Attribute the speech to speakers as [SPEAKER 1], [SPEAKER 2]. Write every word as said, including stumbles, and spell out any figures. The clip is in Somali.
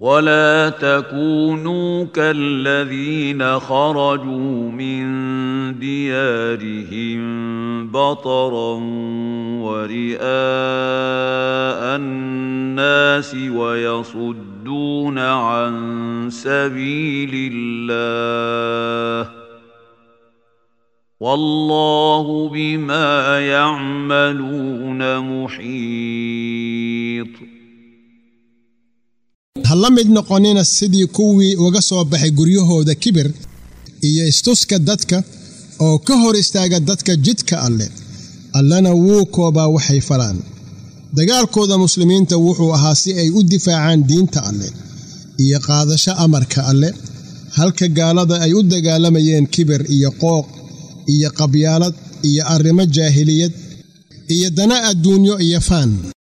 [SPEAKER 1] ولا تكونوا كالذين خرجوا من ديارهم بطرا ورئاء الناس ويصدون عن سبيل الله والله بما يعملون محيط.
[SPEAKER 2] halla mid noqonina sidii kuwii uga soo baxay guryahooda kibir iyo istuska dadka oo ka hor istaaga dadka jidka alle allana wuu koobaa waxay falaan. dagaalkooda muslimiinta wuxuu ahaa si ay u difaacaan diinta alle iyo qaadasho amarka alle, halka gaalada ay u dagaalamayeen kibir iyo qooq iyo qabyaalad iyo arrimo jaahiliyad iyo dana adduunyo iyo faan.